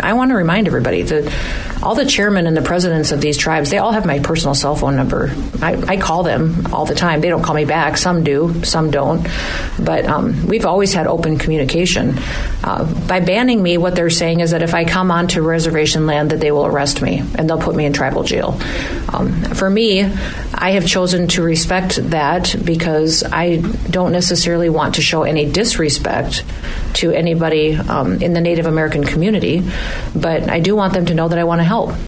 I want to remind everybody that all the chairmen and the presidents of these tribes, they all have my personal cell phone number. I call them all the time. They don't call me back. Some do, some don't. But we've always had open communication. By banning me, what they're saying is that if I come onto reservation land, that they will arrest me and they'll put me in tribal jail. For me, I have chosen to respect that because I don't necessarily want to show any disrespect to anybody in the Native American community, but I do want them to know that I want to help.